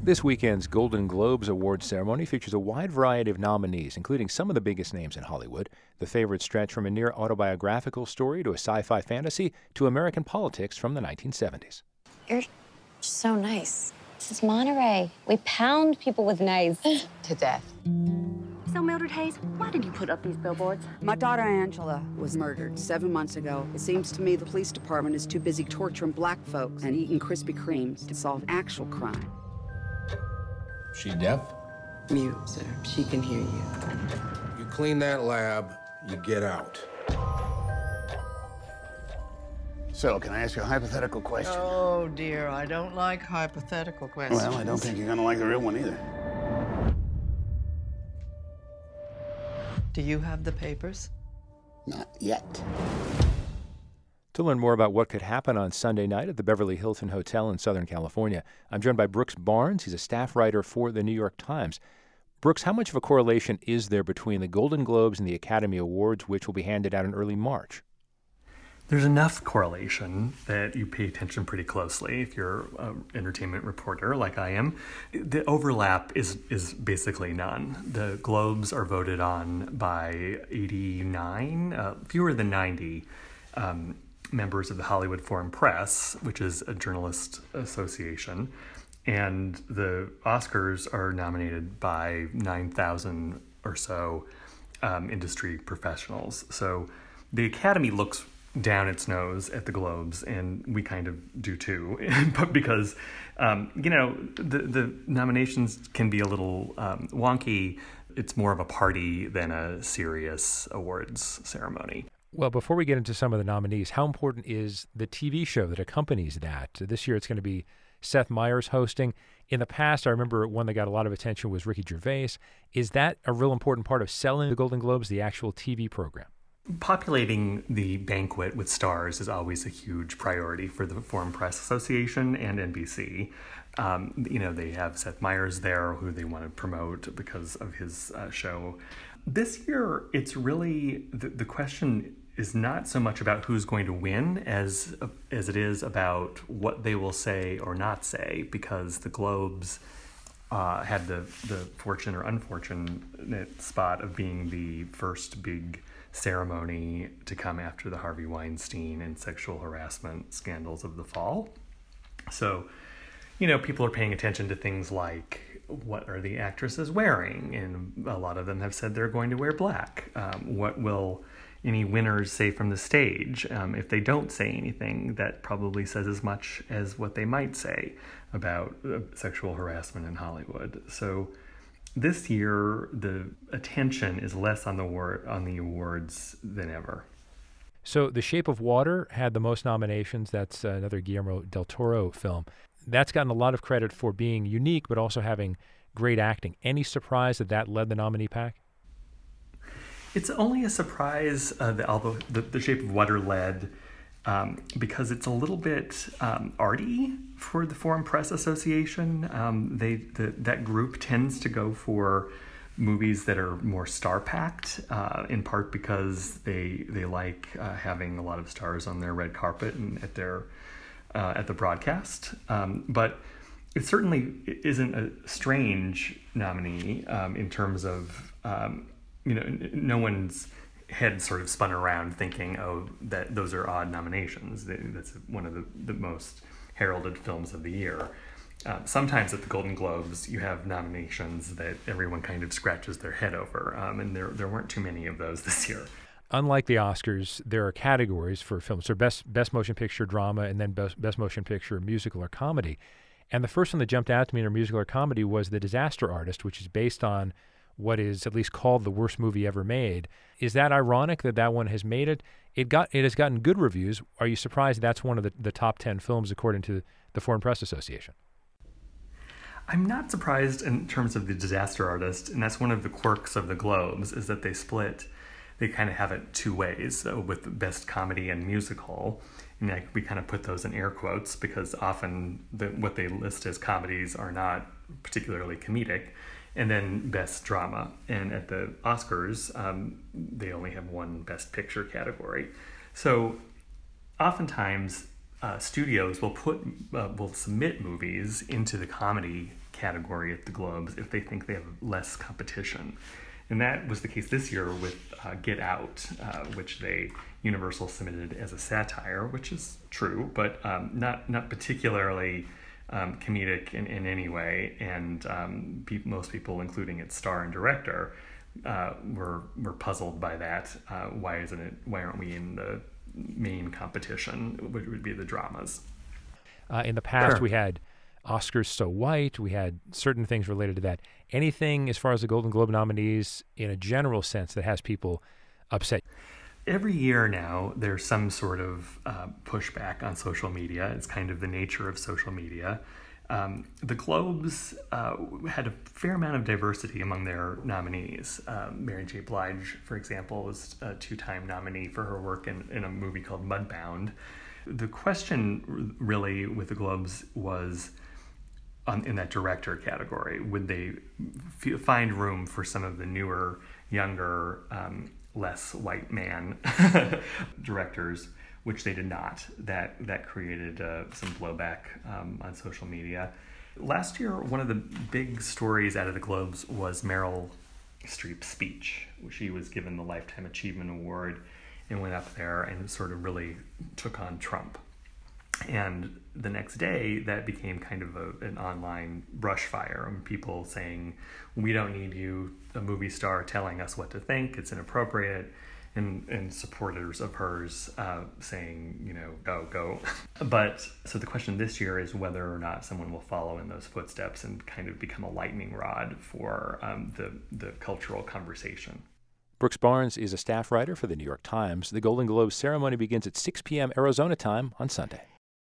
This weekend's Golden Globes Awards ceremony features a wide variety of nominees, including some of the biggest names in Hollywood. The favorites stretch from a near autobiographical story to a sci-fi fantasy to American politics from the 1970s. You're so nice. This is Monterey. We pound people with knives to death. So, Mildred Hayes, why did you put up these billboards? My daughter Angela was murdered 7 months ago. It seems to me the police department is too busy torturing black folks and eating Krispy Kremes to solve actual crime. She deaf? Mute, sir. She can hear you. You clean that lab, you get out. So, can I ask you a hypothetical question? Oh, dear, I don't like hypothetical questions. Well, I don't think you're gonna like the real one either. Do you have the papers? Not yet. To learn more about what could happen on Sunday night at the Beverly Hilton Hotel in Southern California, I'm joined by Brooks Barnes. He's a staff writer for the New York Times. Brooks, how much of a correlation is there between the Golden Globes and the Academy Awards, which will be handed out in early March? There's enough correlation that you pay attention pretty closely if you're an entertainment reporter like I am. The overlap is basically none. The Globes are voted on by 89, fewer than 90 members of the Hollywood Foreign Press, which is a journalist association. And the Oscars are nominated by 9,000 or so industry professionals. So the Academy looks down its nose at the Globes, and we kind of do too, but because the nominations can be a little wonky. It's more of a party than a serious awards ceremony. Well, before we get into some of the nominees, how important is the TV show that accompanies that? This year it's going to be Seth Meyers hosting. In the past, I remember one that got a lot of attention was Ricky Gervais. Is that a real important part of selling the Golden Globes, the actual TV program? Populating the banquet with stars is always a huge priority for the Foreign Press Association and NBC. They have Seth Meyers there, who they want to promote because of his show. This year, it's really, the question is not so much about who's going to win as it is about what they will say or not say, because the Globes had the fortune or unfortunate spot of being the first big ceremony to come after the Harvey Weinstein and sexual harassment scandals of the fall. So, people are paying attention to things like, what are the actresses wearing? And a lot of them have said they're going to wear black. What will any winners say from the stage? If they don't say anything, that probably says as much as what they might say about sexual harassment in Hollywood. So this year, the attention is less on the awards than ever. So The Shape of Water had the most nominations. That's another Guillermo del Toro film. That's gotten a lot of credit for being unique, but also having great acting. Any surprise that led the nominee pack? It's only a surprise although the Shape of Water led because it's a little bit arty for the Foreign Press Association. That group tends to go for movies that are more star-packed, in part because they like having a lot of stars on their red carpet and at the broadcast. But it certainly isn't a strange nominee in terms of no one's head sort of spun around thinking, that those are odd nominations. That's one of the most heralded films of the year. Sometimes at the Golden Globes, you have nominations that everyone kind of scratches their head over, and there weren't too many of those this year. Unlike the Oscars, there are categories for films. So best motion picture drama, and then best motion picture musical or comedy. And the first one that jumped out to me in a musical or comedy was The Disaster Artist, which is based on what is at least called the worst movie ever made. Is that ironic that one has made it? It has gotten good reviews. Are you surprised that's one of the top 10 films according to the Foreign Press Association? I'm not surprised in terms of The Disaster Artist, and that's one of the quirks of the Globes, is that they kind of have it two ways, with best comedy and musical. And we kind of put those in air quotes because often what they list as comedies are not particularly comedic. And then best drama. And at the Oscars, they only have one best picture category. So oftentimes studios will submit movies into the comedy category at the Globes if they think they have less competition. And that was the case this year with Get Out, which Universal submitted as a satire, which is true, but not particularly comedic in any way. And most people, including its star and director, were puzzled by that. Why aren't we in the main competition, which would be the dramas? In the past, Sure. we had Oscars So White. We had certain things related to that. Anything as far as the Golden Globe nominees in a general sense that has people upset? Every year now, there's some sort of pushback on social media. It's kind of the nature of social media. The Globes had a fair amount of diversity among their nominees. Mary J. Blige, for example, was a 2-time nominee for her work in a movie called Mudbound. The question really with the Globes was in that director category. Would they find room for some of the newer, younger, less white man directors, which they did not. That created some blowback on social media. Last year, one of the big stories out of the Globes was Meryl Streep's speech. She was given the Lifetime Achievement Award and went up there and sort of really took on Trump. And the next day, that became kind of an online brush fire. I mean, people saying, we don't need you, a movie star, telling us what to think. It's inappropriate. And supporters of hers saying, go. But so the question this year is whether or not someone will follow in those footsteps and kind of become a lightning rod for the cultural conversation. Brooks Barnes is a staff writer for the New York Times. The Golden Globe ceremony begins at 6 p.m. Arizona time on Sunday.